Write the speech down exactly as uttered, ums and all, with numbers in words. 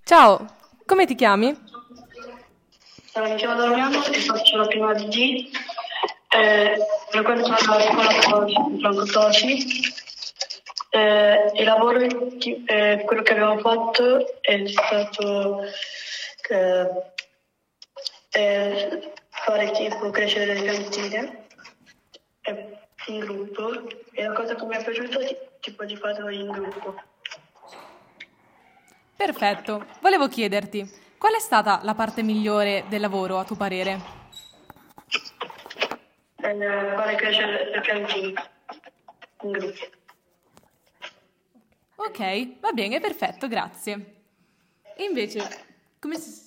Ciao, come ti chiami? Eh, mi chiamo Damiano e faccio la prima D. Eh, frequento la scuola Tosi, Franco Tosi. Eh, il lavoro, che- eh, quello che abbiamo fatto è stato eh, eh, fare tipo crescere delle piantine eh, in gruppo e la cosa che mi è piaciuta è tipo di farlo in gruppo. Perfetto. Volevo chiederti, qual è stata la parte migliore del lavoro, a tuo parere? Eh, fare crescere le piantine in gruppo. Ok, va bene, perfetto, grazie. E invece, come si